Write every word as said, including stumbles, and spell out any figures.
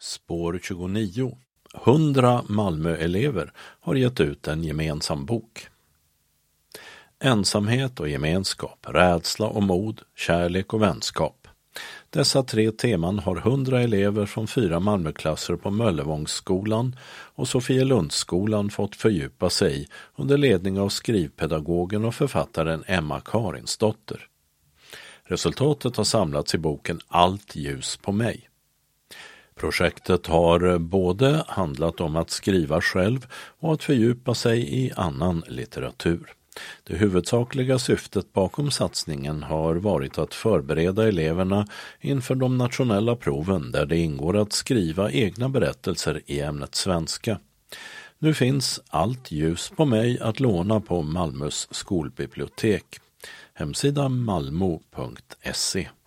Spår tjugonio. Hundra Malmöelever har gett ut en gemensam bok. Ensamhet och gemenskap, rädsla och mod, kärlek och vänskap. Dessa tre teman har hundra elever från fyra Malmöklasser på Möllevångsskolan och Sofielundsskolan fått fördjupa sig i under ledning av skrivpedagogen och författaren Emma Karinsdotter. Resultatet har samlats i boken Allt ljus på mig. Projektet har både handlat om att skriva själv och att fördjupa sig i annan litteratur. Det huvudsakliga syftet bakom satsningen har varit att förbereda eleverna inför de nationella proven där det ingår att skriva egna berättelser i ämnet svenska. Nu finns Allt ljus på mig att låna på Malmös skolbibliotek. Hemsida malmo punkt se.